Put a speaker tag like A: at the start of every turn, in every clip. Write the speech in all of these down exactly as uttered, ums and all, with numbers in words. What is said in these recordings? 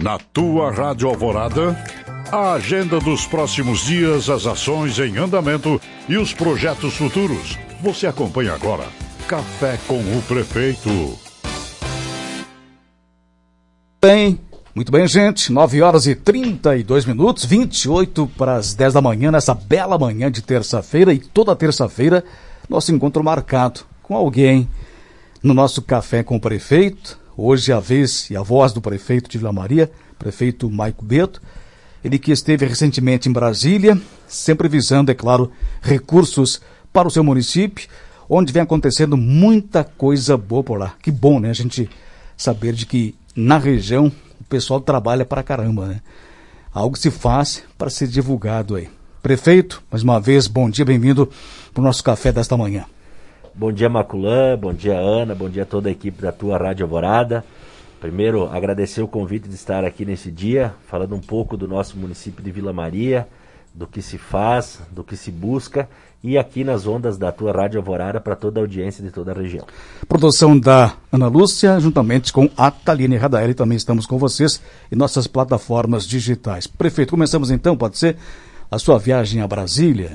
A: Na tua Rádio Alvorada, a agenda dos próximos dias, as ações em andamento e os projetos futuros. Você acompanha agora Café com o Prefeito.
B: Bem, muito bem, gente. nove horas e trinta e dois minutos, vinte e oito para as dez da manhã, nessa bela manhã de terça-feira. E toda terça-feira, nosso encontro marcado com alguém no nosso Café com o Prefeito. Hoje a vez e a voz do prefeito de Vila Maria, prefeito Maico Beto, ele que esteve recentemente em Brasília, sempre visando, é claro, recursos para o seu município, onde vem acontecendo muita coisa boa por lá. Que bom, né, a gente saber de que na região o pessoal trabalha pra caramba, né? Algo se faz para ser divulgado aí. Prefeito, mais uma vez, bom dia, bem-vindo para o nosso café desta manhã.
C: Bom dia, Maculã, bom dia, Ana, bom dia a toda a equipe da tua Rádio Alvorada. Primeiro, agradecer o convite de estar aqui nesse dia, falando um pouco do nosso município de Vila Maria, do que se faz, do que se busca, e aqui nas ondas da tua Rádio Alvorada para toda a audiência de toda a região.
B: Produção da Ana Lúcia, juntamente com a Taline Radaeli, também estamos com vocês em nossas plataformas digitais. Prefeito, começamos então, pode ser, a sua viagem a Brasília?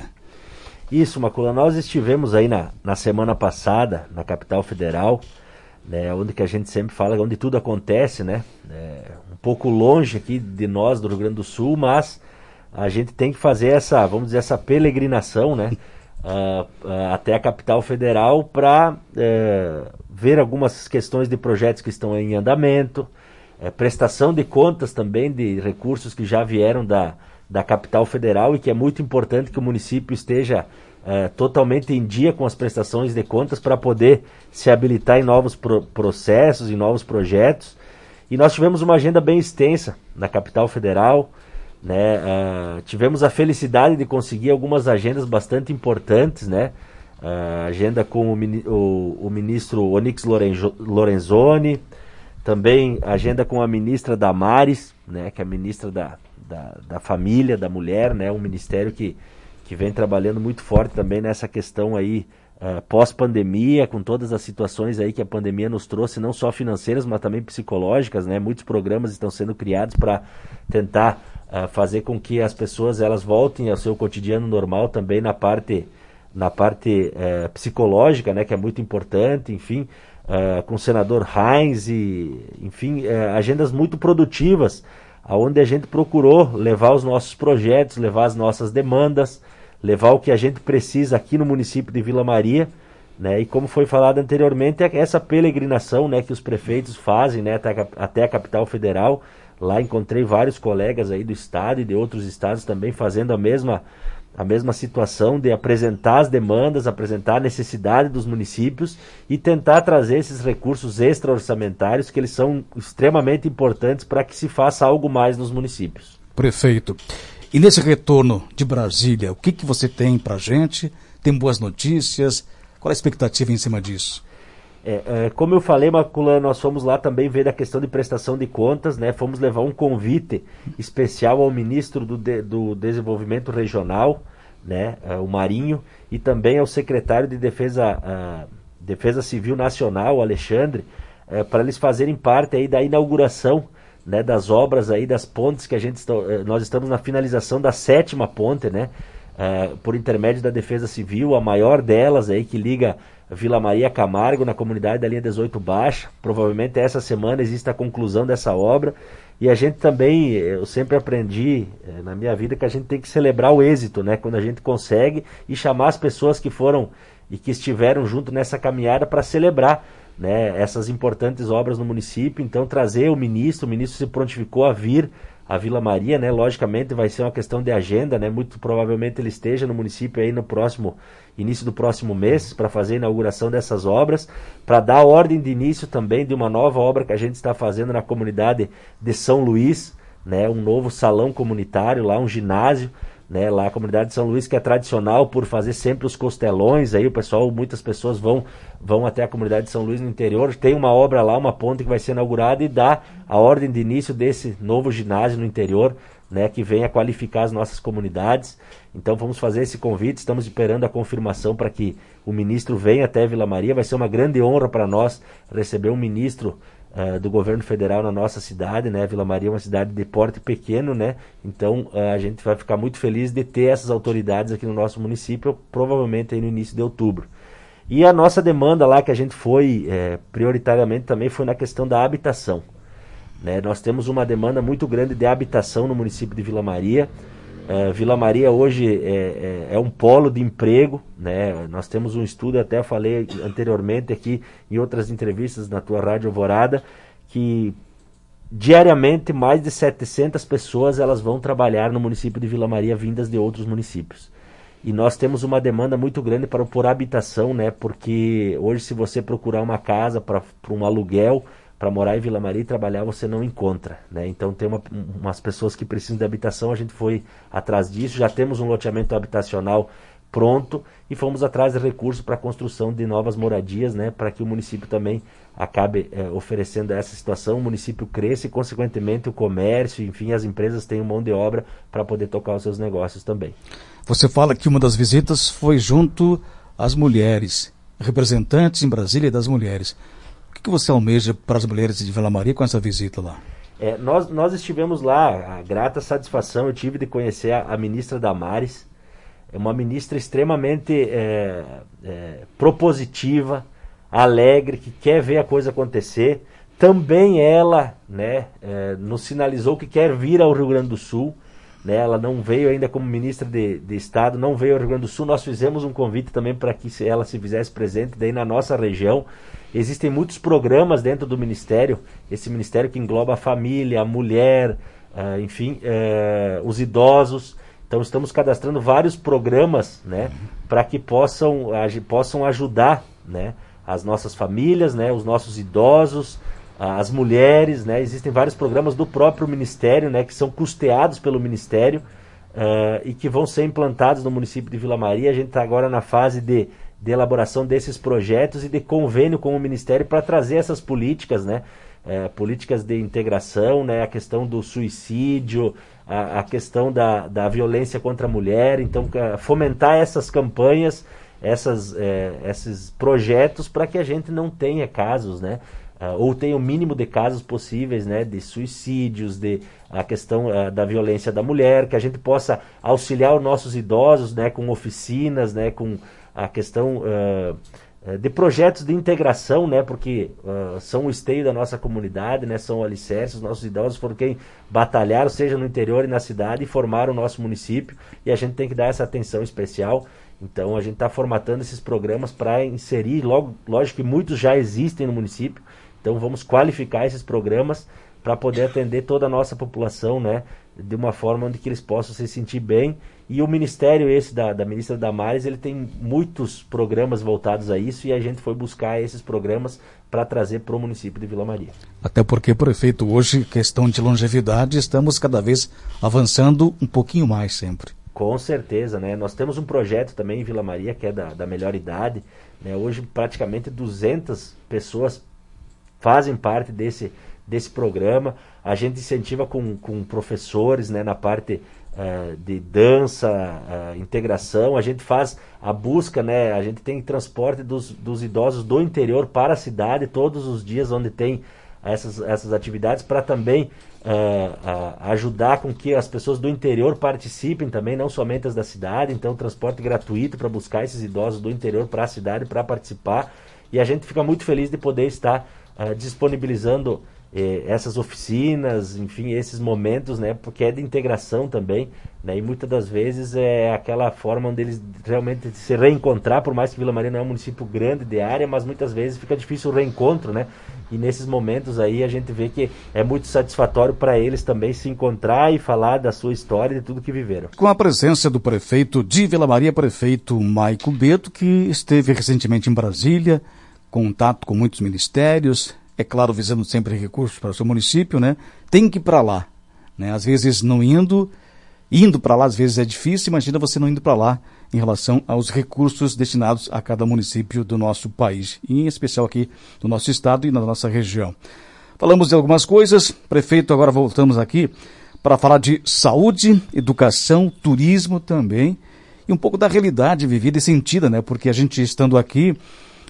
C: Isso, Macula, nós estivemos aí na, na semana passada, na capital federal, né, onde que a gente sempre fala, onde tudo acontece, né, é, um pouco longe aqui de nós, do Rio Grande do Sul, mas a gente tem que fazer essa, vamos dizer, essa peregrinação, né, uh, uh, até a capital federal para uh, ver algumas questões de projetos que estão em andamento, uh, prestação de contas também de recursos que já vieram da da capital federal e que é muito importante que o município esteja é, totalmente em dia com as prestações de contas para poder se habilitar em novos pro- processos, em novos projetos. E nós tivemos uma agenda bem extensa na capital federal, né? Uh, tivemos a felicidade de conseguir algumas agendas bastante importantes, né? Uh, agenda com o, mini- o, o ministro Onyx Lorenzo- Lorenzoni, também agenda com a ministra Damares, né? Que é a ministra da Da, da família, da mulher, né, um ministério que, que vem trabalhando muito forte também nessa questão aí uh, pós-pandemia, com todas as situações aí que a pandemia nos trouxe, não só financeiras, mas também psicológicas, né, muitos programas estão sendo criados para tentar uh, fazer com que as pessoas elas voltem ao seu cotidiano normal também na parte, na parte uh, psicológica, né, que é muito importante, enfim, uh, com o senador Heinz e, enfim, uh, agendas muito produtivas, onde a gente procurou levar os nossos projetos, levar as nossas demandas, levar o que a gente precisa aqui no município de Vila Maria, né? E como foi falado anteriormente, essa peregrinação, né, que os prefeitos fazem, né, até, a, até a capital federal. Lá encontrei vários colegas aí do estado e de outros estados também fazendo a mesma, a mesma situação de apresentar as demandas, apresentar a necessidade dos municípios e tentar trazer esses recursos extra-orçamentários que eles são extremamente importantes para que se faça algo mais nos municípios.
B: Prefeito, e nesse retorno de Brasília, o que, que você tem para a gente? Tem boas notícias? Qual a expectativa em cima disso?
C: É, é, como eu falei, Macula, nós fomos lá também ver a questão de prestação de contas, né? Fomos levar um convite especial ao ministro do, de, do Desenvolvimento Regional, né? É, o Marinho, e também ao secretário de Defesa, a, Defesa Civil Nacional, o Alexandre, é, para eles fazerem parte aí da inauguração, né, das obras aí das pontes que a gente está, nós estamos na finalização da sétima ponte, né? É, por intermédio da Defesa Civil, a maior delas aí que liga Vila Maria Camargo, na comunidade da linha dezoito Baixa. Provavelmente essa semana existe a conclusão dessa obra. E a gente também, eu sempre aprendi eh, na minha vida que a gente tem que celebrar o êxito, né? Quando a gente consegue, e chamar as pessoas que foram e que estiveram junto nessa caminhada para celebrar, né, essas importantes obras no município. Então trazer o ministro, o ministro se prontificou a vir a Vila Maria, né? Logicamente vai ser uma questão de agenda, né? Muito provavelmente ele esteja no município aí no próximo início do próximo mês para fazer a inauguração dessas obras, para dar ordem de início também de uma nova obra que a gente está fazendo na comunidade de São Luís, né? Um novo salão comunitário lá, um ginásio, né? Lá a comunidade de São Luís, que é tradicional por fazer sempre os costelões, aí o pessoal, muitas pessoas vão, vão até a comunidade de São Luís no interior, tem uma obra lá, uma ponte que vai ser inaugurada e dá a ordem de início desse novo ginásio no interior, né, que venha qualificar as nossas comunidades. Então vamos fazer esse convite, estamos esperando a confirmação para que o ministro venha até Vila Maria. Vai ser uma grande honra para nós receber um ministro uh, do governo federal na nossa cidade, né? Vila Maria é uma cidade de porte pequeno, né? Então uh, a gente vai ficar muito feliz de ter essas autoridades aqui no nosso município, provavelmente aí no início de outubro. E a nossa demanda lá que a gente foi é, prioritariamente também foi na questão da habitação. Né? Nós temos uma demanda muito grande de habitação no município de Vila Maria. Uh, Vila Maria hoje é, é, é um polo de emprego, né? Nós temos um estudo, até falei anteriormente aqui em outras entrevistas na tua Rádio Alvorada, que diariamente mais de setecentas pessoas elas vão trabalhar no município de Vila Maria vindas de outros municípios. E nós temos uma demanda muito grande para por habitação, né? Porque hoje, se você procurar uma casa para um aluguel, para morar em Vila Maria e trabalhar, você não encontra, né? Então tem uma, umas pessoas que precisam de habitação, a gente foi atrás disso, já temos um loteamento habitacional pronto e fomos atrás de recursos para a construção de novas moradias, né? Para que o município também acabe é, oferecendo essa situação, o município cresça e, consequentemente, o comércio, enfim, as empresas tenham mão de obra para poder tocar os seus negócios também.
B: Você fala que uma das visitas foi junto às mulheres, representantes em Brasília das mulheres. O que você almeja para as mulheres de Vila Maria com essa visita lá?
C: É, nós, nós estivemos lá, a grata satisfação eu tive de conhecer a, a ministra Damares, é uma ministra extremamente é, é, propositiva, alegre, que quer ver a coisa acontecer. Também ela, né, é, nos sinalizou que quer vir ao Rio Grande do Sul. Né, ela não veio ainda como ministra de, de Estado, não veio ao Rio Grande do Sul. Nós fizemos um convite também para que ela se fizesse presente daí na nossa região. Existem muitos programas dentro do Ministério, esse Ministério que engloba a família, a mulher, uh, enfim, uh, os idosos. Então estamos cadastrando vários programas, né, para que possam, ag- possam ajudar, né, as nossas famílias, né, os nossos idosos, as mulheres, né? Existem vários programas do próprio Ministério, né, que são custeados pelo Ministério uh, e que vão ser implantados no município de Vila Maria. A gente está agora na fase de, de elaboração desses projetos e de convênio com o Ministério para trazer essas políticas, né? Uh, políticas de integração, né? A questão do suicídio, a, a questão da, da violência contra a mulher. Então, uh, fomentar essas campanhas, essas, uh, esses projetos para que a gente não tenha casos, né? Uh, ou tem o mínimo de casos possíveis, né, de suicídios, de a questão uh, da violência da mulher, que a gente possa auxiliar os nossos idosos, né, com oficinas, né, com a questão uh, de projetos de integração, né, porque uh, são o esteio da nossa comunidade, né, são o alicerce, os nossos idosos foram quem batalharam, seja no interior e na cidade, e formaram o nosso município, e a gente tem que dar essa atenção especial. Então a gente está formatando esses programas para inserir, logo, lógico que muitos já existem no município. Então vamos qualificar esses programas para poder atender toda a nossa população, né, de uma forma onde que eles possam se sentir bem. E o ministério esse da, da ministra Damares, ele tem muitos programas voltados a isso e a gente foi buscar esses programas para trazer para o município de Vila Maria.
B: Até porque, prefeito, hoje, questão de longevidade, estamos cada vez avançando um pouquinho mais sempre.
C: Com certeza, né? Nós temos um projeto também em Vila Maria, que é da, da melhor idade, né? Hoje praticamente duzentas pessoas fazem parte desse, desse programa. A gente incentiva com, com professores, né, na parte uh, de dança, uh, integração. A gente faz a busca, né, a gente tem transporte dos, dos idosos do interior para a cidade todos os dias onde tem essas, essas atividades, para também uh, uh, ajudar com que as pessoas do interior participem também, não somente as da cidade. Então, transporte gratuito para buscar esses idosos do interior para a cidade para participar. E a gente fica muito feliz de poder estar Uh, disponibilizando eh, essas oficinas, enfim, esses momentos, né, porque é de integração também, né, e muitas das vezes é aquela forma onde eles realmente se reencontrar, por mais que Vila Maria não é um município grande de área, mas muitas vezes fica difícil o reencontro, né, e nesses momentos aí a gente vê que é muito satisfatório para eles também se encontrar e falar da sua história e de tudo que viveram.
B: Com a presença do prefeito de Vila Maria, prefeito Maico Beto, que esteve recentemente em Brasília, contato com muitos ministérios, é claro, visando sempre recursos para o seu município, né? Tem que ir para lá, né? Às vezes não indo, indo para lá às vezes é difícil, imagina você não indo para lá em relação aos recursos destinados a cada município do nosso país, e em especial aqui do nosso estado e na nossa região. Falamos de algumas coisas, prefeito, agora voltamos aqui para falar de saúde, educação, turismo também, e um pouco da realidade vivida e sentida, né? Porque a gente estando aqui,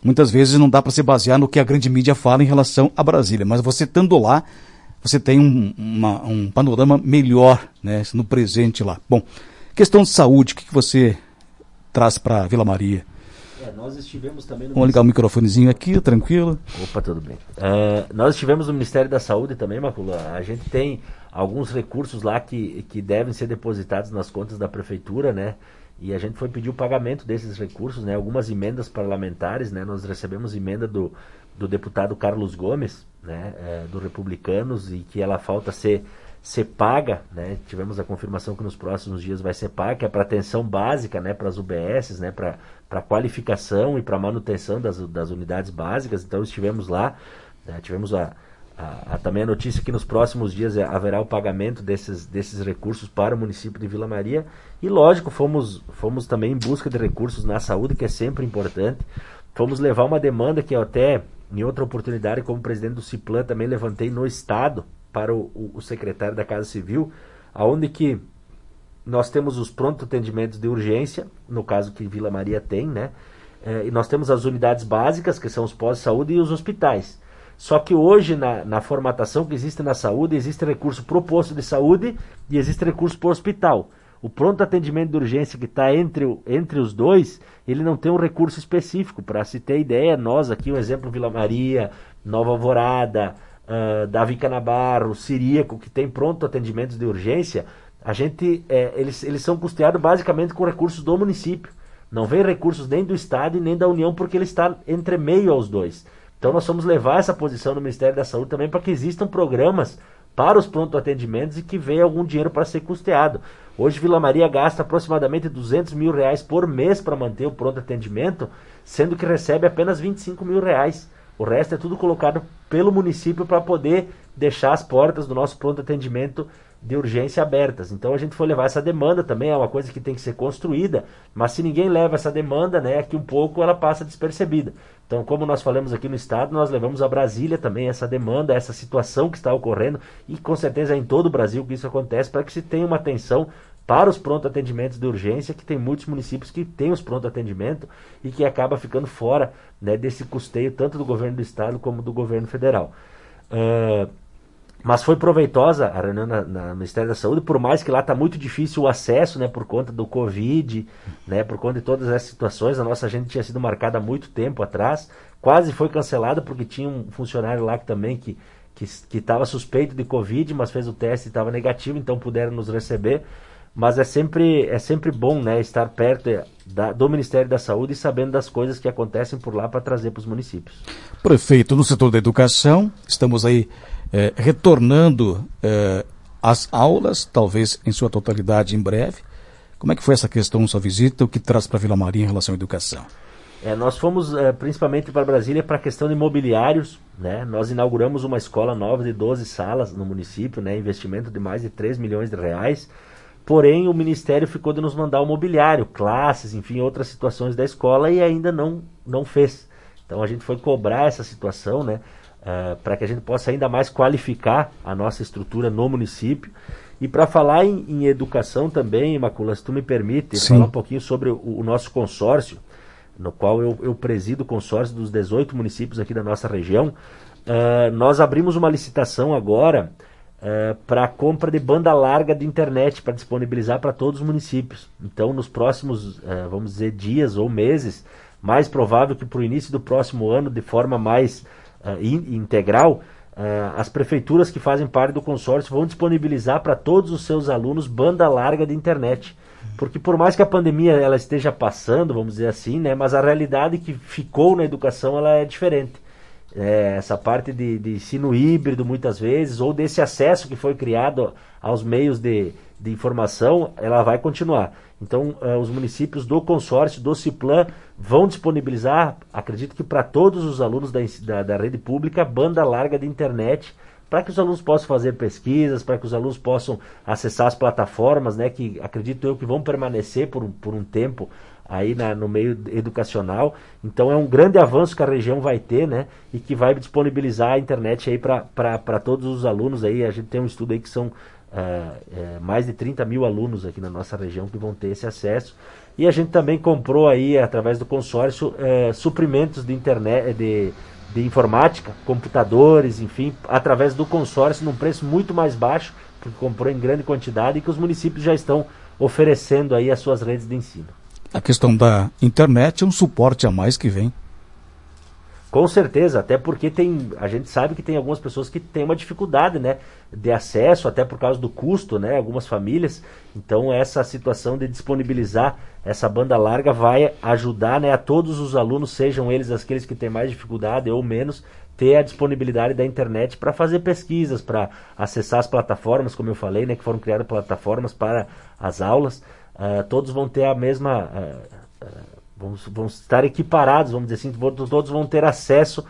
B: muitas vezes não dá para se basear no que a grande mídia fala em relação a Brasília, mas você estando lá, você tem um, uma, um panorama melhor, né, no presente lá. Bom, questão de saúde, o que, que você traz para Vila Maria?
C: É, nós estivemos também no
B: Vamos ligar o microfonezinho aqui, tranquilo.
C: Opa, tudo bem. Uh, nós estivemos no Ministério da Saúde também, Macula. A gente tem alguns recursos lá que, que devem ser depositados nas contas da Prefeitura, né? E a gente foi pedir o pagamento desses recursos, né? Algumas emendas parlamentares, né? Nós recebemos emenda do, do deputado Carlos Gomes, né? É, do Republicanos, e que ela falta ser, ser paga, né? Tivemos a confirmação que nos próximos dias vai ser paga, que é para atenção básica, né? Para as U B S, né? Para para qualificação e para manutenção das, das unidades básicas. Então estivemos lá, né? Tivemos a, a, a, também a notícia que nos próximos dias haverá o pagamento desses, desses recursos para o município de Vila Maria, e lógico, fomos, fomos também em busca de recursos na saúde, que é sempre importante. Fomos levar uma demanda que eu até, em outra oportunidade, como presidente do CIPLAN, também levantei no Estado para o, o, o secretário da Casa Civil, aonde que nós temos os pronto atendimentos de urgência, no caso que Vila Maria tem, né? É, e nós temos as unidades básicas, que são os pós-saúde, e os hospitais. Só que hoje, na, na formatação que existe na saúde, existe recurso para o posto de saúde e existe recurso para o hospital. O pronto atendimento de urgência que está entre, entre os dois, ele não tem um recurso específico. Para se ter ideia, nós aqui, um exemplo, Vila Maria, Nova Alvorada, uh, Davi Canabarro, Ciríaco, que tem pronto atendimentos de urgência, a gente, é, eles, eles são custeados basicamente com recursos do município. Não vem recursos nem do Estado e nem da União, porque ele está entre meio aos dois. Então nós vamos levar essa posição no Ministério da Saúde também, para que existam programas para os pronto atendimentos e que venha algum dinheiro para ser custeado. Hoje Vila Maria gasta aproximadamente duzentos mil reais por mês para manter o pronto atendimento, sendo que recebe apenas vinte e cinco mil reais. O resto é tudo colocado pelo município para poder deixar as portas do nosso pronto atendimento de urgência abertas. Então a gente foi levar essa demanda também, é uma coisa que tem que ser construída, mas se ninguém leva essa demanda, né, aqui um pouco ela passa despercebida. Então, como nós falamos aqui no estado, nós levamos a Brasília também essa demanda, essa situação que está ocorrendo, e com certeza é em todo o Brasil que isso acontece, para que se tenha uma atenção para os pronto atendimentos de urgência, que tem muitos municípios que têm os pronto atendimento e que acaba ficando fora, né, desse custeio tanto do governo do estado como do governo federal. Uh, Mas foi proveitosa a reunião na, na, no Ministério da Saúde, por mais que lá está muito difícil o acesso, né, por conta do Covid, né, por conta de todas essas situações. A nossa agenda tinha sido marcada há muito tempo atrás, quase foi cancelada porque tinha um funcionário lá que também que que estava suspeito de Covid, mas fez o teste e estava negativo, então puderam nos receber. Mas é sempre, é sempre bom, né, estar perto da, do Ministério da Saúde e sabendo das coisas que acontecem por lá para trazer para os municípios.
B: Prefeito, no setor da educação, estamos aí É, retornando é, às aulas, talvez em sua totalidade em breve. Como é que foi essa questão, sua visita, o que traz para Vila Maria em relação à educação?
C: É, nós fomos é, principalmente para Brasília para a questão de imobiliários, né? Nós inauguramos uma escola nova de doze salas no município, né? Investimento de mais de três milhões de reais, porém o Ministério ficou de nos mandar o mobiliário, classes, enfim, outras situações da escola, e ainda não, não fez. Então a gente foi cobrar essa situação, né? Uh, para que a gente possa ainda mais qualificar a nossa estrutura no município. E para falar em, em educação também, Macula, se tu me permite, Sim. falar um pouquinho sobre o, o nosso consórcio, no qual eu, eu presido o consórcio dos dezoito municípios aqui da nossa região. Uh, nós abrimos uma licitação agora uh, para a compra de banda larga de internet, para disponibilizar para todos os municípios. Então, nos próximos, uh, vamos dizer, dias ou meses, mais provável que para o início do próximo ano, de forma mais Uh, in, integral, uh, as prefeituras que fazem parte do consórcio vão disponibilizar para todos os seus alunos banda larga de internet. Porque por mais que a pandemia ela esteja passando, vamos dizer assim, né, mas a realidade que ficou na educação ela é diferente. É, essa parte de, de ensino híbrido muitas vezes, ou desse acesso que foi criado aos meios de, de informação, ela vai continuar. Então, uh, os municípios do consórcio, do CIPLAN, vão disponibilizar, acredito que para todos os alunos da, da, da rede pública, banda larga de internet para que os alunos possam fazer pesquisas, para que os alunos possam acessar as plataformas, né, que acredito eu que vão permanecer por, por um tempo aí na, no meio educacional. Então é um grande avanço que a região vai ter, né, e que vai disponibilizar a internet aí para todos os alunos. Aí a gente tem um estudo aí que são é, é, mais de trinta mil alunos aqui na nossa região que vão ter esse acesso. E a gente também comprou aí, através do consórcio, é, suprimentos de internet, de, de informática, computadores, enfim, através do consórcio, num preço muito mais baixo, porque comprou em grande quantidade e que os municípios já estão oferecendo aí as suas redes de ensino.
B: A questão da internet é um suporte a mais que vem.
C: Com certeza, até porque tem, a gente sabe que tem algumas pessoas que têm uma dificuldade, né, de acesso, até por causa do custo, né, algumas famílias. Então essa situação de disponibilizar essa banda larga vai ajudar, né, a todos os alunos, sejam eles aqueles que têm mais dificuldade ou menos, ter a disponibilidade da internet para fazer pesquisas, para acessar as plataformas, como eu falei, né, que foram criadas plataformas para as aulas. Uh, todos vão ter a mesma... Uh, uh, Vamos, vamos estar equiparados, vamos dizer assim, todos vão ter acesso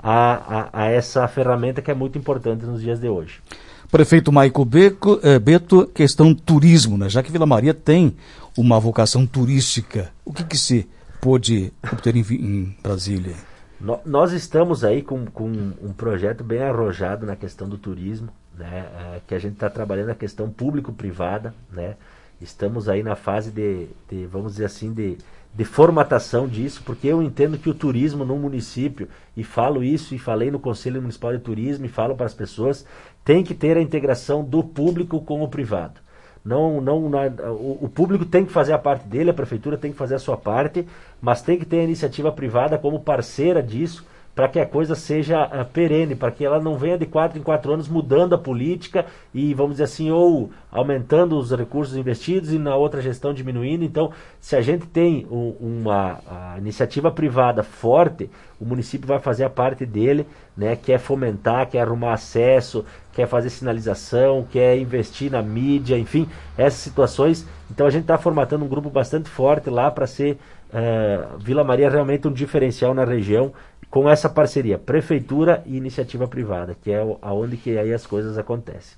C: a, a, a essa ferramenta que é muito importante nos dias de hoje.
B: Prefeito Maico Beco, eh, Beto, questão turismo, né? Já que Vila Maria tem uma vocação turística, o que, que se pôde obter em, em Brasília?
C: No, nós estamos aí com, com um projeto bem arrojado na questão do turismo, né? É, que a gente está trabalhando a questão público-privada, né? Estamos aí na fase de, de vamos dizer assim, de de formatação disso, porque eu entendo que o turismo no município, e falo isso, e falei no Conselho Municipal de Turismo, e falo para as pessoas, tem que ter a integração do público com o privado. Não, não, na, o, o público tem que fazer a parte dele, a prefeitura tem que fazer a sua parte, mas tem que ter a iniciativa privada como parceira disso, para que a coisa seja uh, perene, para que ela não venha de quatro em quatro anos mudando a política e, vamos dizer assim, ou aumentando os recursos investidos e na outra gestão diminuindo. Então, se a gente tem um, uma a iniciativa privada forte, o município vai fazer a parte dele, né, quer fomentar, quer arrumar acesso, quer fazer sinalização, quer investir na mídia, enfim, essas situações. Então, a gente está formatando um grupo bastante forte lá para ser uh, Vila Maria realmente um diferencial na região, com essa parceria, prefeitura e iniciativa privada, que é aonde que aí as coisas acontecem.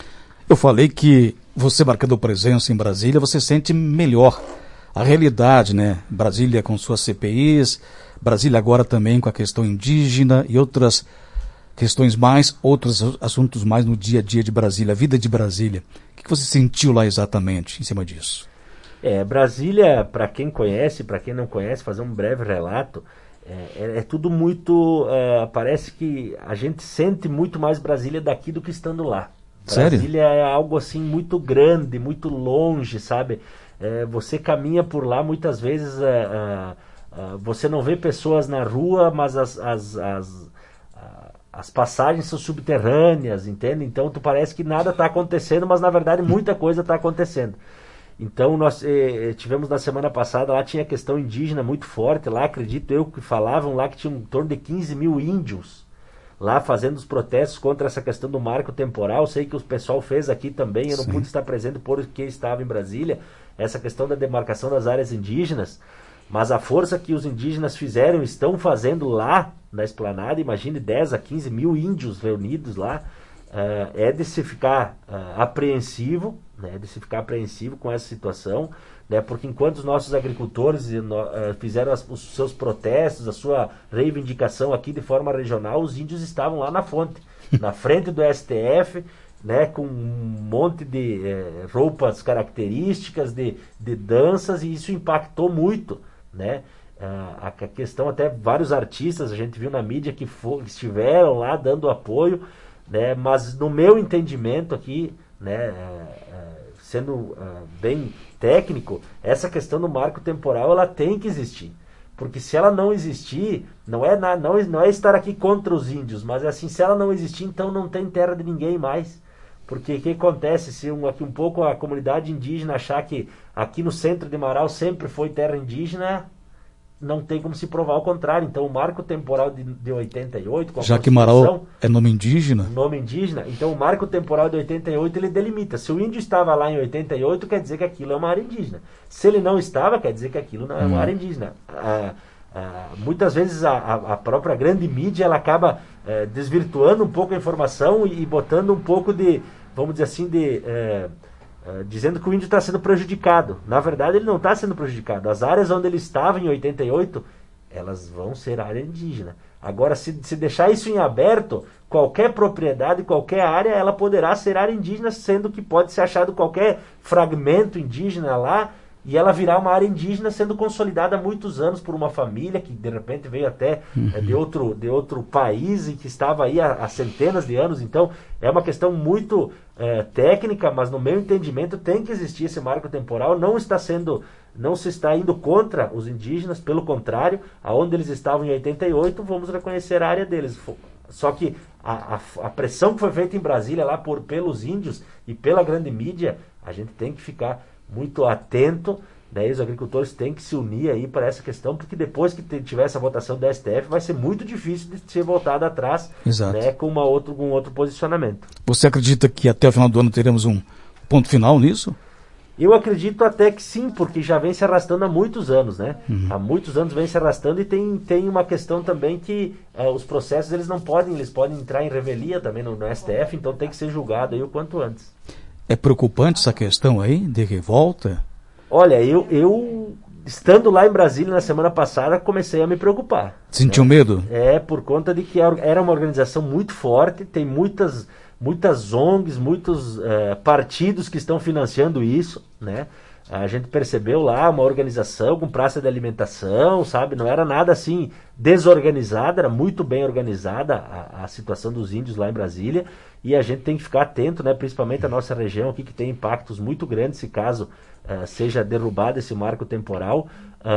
B: Eu falei que você marcando presença em Brasília, você sente melhor a realidade, né? Brasília com suas C P Is, Brasília agora também com a questão indígena e outras questões mais, outros assuntos mais no dia a dia de Brasília, a vida de Brasília. O que você sentiu lá exatamente em cima disso?
C: É, Brasília, para quem conhece, para quem não conhece, fazer um breve relato, É, é, é tudo muito... Uh, parece que a gente sente muito mais Brasília daqui do que estando lá.
B: Sério?
C: Brasília é algo assim muito grande, muito longe, sabe? É, você caminha por lá muitas vezes, uh, uh, uh, você não vê pessoas na rua, mas as, as, as, uh, as passagens são subterrâneas, entende? Então tu parece que nada está acontecendo, mas na verdade muita coisa está acontecendo. Então nós eh, tivemos na semana passada, lá tinha a questão indígena muito forte, lá acredito eu que falavam lá que tinha em torno de quinze mil índios lá fazendo os protestos contra essa questão do marco temporal. Sei que o pessoal fez aqui também, eu não Sim. pude estar presente porque estava em Brasília, essa questão da demarcação das áreas indígenas, mas a força que os indígenas fizeram, estão fazendo lá na esplanada, imagine dez a quinze mil índios reunidos lá, uh, é de se ficar uh, apreensivo, né, de se ficar apreensivo com essa situação, né, porque enquanto os nossos agricultores uh, fizeram as, os seus protestos, a sua reivindicação aqui de forma regional, os índios estavam lá na fonte, na frente do S T F, né, com um monte de eh, roupas características, de, de danças, e isso impactou muito, né, uh, a, a questão, até vários artistas a gente viu na mídia que, for, que estiveram lá dando apoio, né, mas no meu entendimento aqui, né, uh, uh, sendo uh, bem técnico, essa questão do marco temporal ela tem que existir, porque se ela não existir, não é, na, não, não é estar aqui contra os índios, mas é assim, se ela não existir, então não tem terra de ninguém mais, porque o que acontece se um, aqui um pouco a comunidade indígena achar que aqui no centro de Marau sempre foi terra indígena, não tem como se provar o contrário. Então o marco temporal de, de oitenta e oito, com a
B: já que Marau é nome indígena,
C: nome indígena, então o marco temporal de oitenta e oito ele delimita. Se o índio estava lá em oitenta e oito, quer dizer que aquilo é uma área indígena. Se ele não estava, quer dizer que aquilo não é uma hum. área indígena. Ah, Uh, muitas vezes a, a, a própria grande mídia ela acaba uh, desvirtuando um pouco a informação e, e botando um pouco de, vamos dizer assim, de, uh, uh, dizendo que o índio está sendo prejudicado. Na verdade, ele não está sendo prejudicado. As áreas onde ele estava em oitenta e oito, elas vão ser área indígena. Agora, se, se deixar isso em aberto, qualquer propriedade, qualquer área, ela poderá ser área indígena, sendo que pode ser achado qualquer fragmento indígena lá, e ela virar uma área indígena sendo consolidada há muitos anos por uma família que de repente veio até uhum. é, de, outro, de outro país e que estava aí há, há centenas de anos. Então é uma questão muito é, técnica, mas no meu entendimento tem que existir esse marco temporal. Não está sendo, não se está indo contra os indígenas, pelo contrário, aonde eles estavam em oitenta e oito, vamos reconhecer a área deles. Só que a, a, a pressão que foi feita em Brasília lá por, pelos índios e pela grande mídia, a gente tem que ficar muito atento, né? Os agricultores têm que se unir aí para essa questão, porque depois que tiver essa votação da S T F vai ser muito difícil de ser voltado atrás, né, com uma outro, um outro posicionamento.
B: Você acredita que até o final do ano teremos um ponto final nisso?
C: Eu acredito até que sim, porque já vem se arrastando há muitos anos, né? Uhum. Há muitos anos vem se arrastando e tem, tem uma questão também que uh, os processos eles não podem, eles podem entrar em revelia também no, no S T F, então tem que ser julgado aí o quanto antes.
B: É preocupante essa questão aí de revolta?
C: Olha, eu, eu estando lá em Brasília na semana passada, comecei a me preocupar.
B: Sentiu
C: né?
B: medo?
C: É, por conta de que era uma organização muito forte, tem muitas, muitas O N Gs, muitos uh, partidos que estão financiando isso, né? A gente percebeu lá uma organização com praça de alimentação, sabe? Não era nada assim desorganizada, era muito bem organizada a, a situação dos índios lá em Brasília. E a gente tem que ficar atento, né? Principalmente a nossa região aqui, que tem impactos muito grandes se caso uh, seja derrubado esse marco temporal.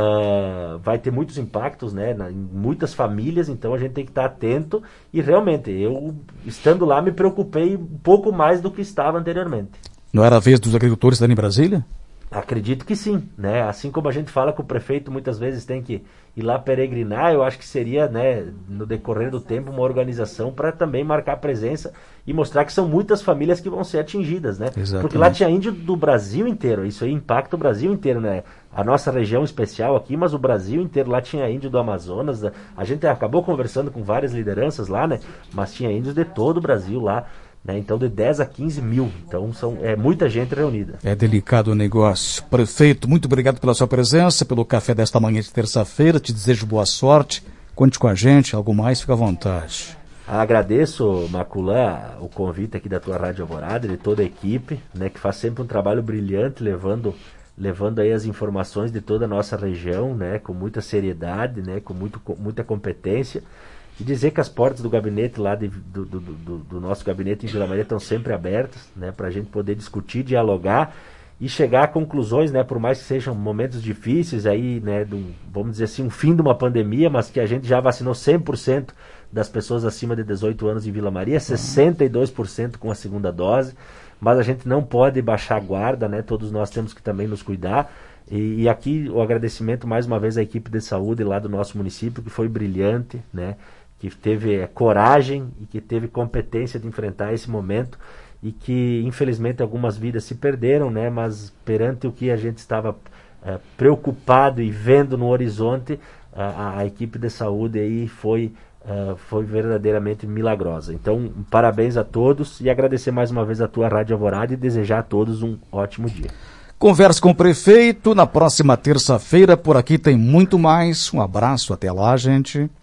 C: Uh, vai ter muitos impactos, né, na, em muitas famílias, então a gente tem que estar atento. E realmente, eu estando lá me preocupei um pouco mais do que estava anteriormente.
B: Não era a vez dos agricultores estarem em Brasília?
C: Acredito que sim, né? Assim como a gente fala que o prefeito muitas vezes tem que ir lá peregrinar, eu acho que seria, né, no decorrer do tempo, uma organização para também marcar presença e mostrar que são muitas famílias que vão ser atingidas, né?
B: Exatamente.
C: Porque lá tinha índio do Brasil inteiro, isso aí impacta o Brasil inteiro, né? A nossa região especial aqui, mas o Brasil inteiro, lá tinha índio do Amazonas, a gente acabou conversando com várias lideranças lá, né? Mas tinha índios de todo o Brasil lá. Né, então de dez a quinze mil, então são, é muita gente reunida.
B: É delicado o negócio. Prefeito, muito obrigado pela sua presença, pelo café desta manhã de terça-feira, te desejo boa sorte, conte com a gente, algo mais, fica à vontade.
C: Agradeço, Maculã, o convite aqui da tua Rádio Alvorada, de toda a equipe, né, que faz sempre um trabalho brilhante, levando, levando aí as informações de toda a nossa região, né, com muita seriedade, né, com, muito, com muita competência. E dizer que as portas do gabinete lá, de, do, do, do, do nosso gabinete em Vila Maria estão sempre abertas, né, para a gente poder discutir, dialogar e chegar a conclusões, né, por mais que sejam momentos difíceis, aí, né, do, vamos dizer assim, um fim de uma pandemia, mas que a gente já vacinou cem por cento das pessoas acima de dezoito anos em Vila Maria, sessenta e dois por cento com a segunda dose, mas a gente não pode baixar a guarda, né, todos nós temos que também nos cuidar. E, e aqui o agradecimento mais uma vez à equipe de saúde lá do nosso município, que foi brilhante, né, que teve é, coragem e que teve competência de enfrentar esse momento e que infelizmente algumas vidas se perderam, né? Mas perante o que a gente estava é, preocupado e vendo no horizonte, a, a equipe de saúde aí foi, é, foi verdadeiramente milagrosa. Então, parabéns a todos e agradecer mais uma vez a tua Rádio Alvorada e desejar a todos um ótimo dia.
B: Conversa com o prefeito na próxima terça-feira, por aqui tem muito mais. Um abraço, até lá, gente.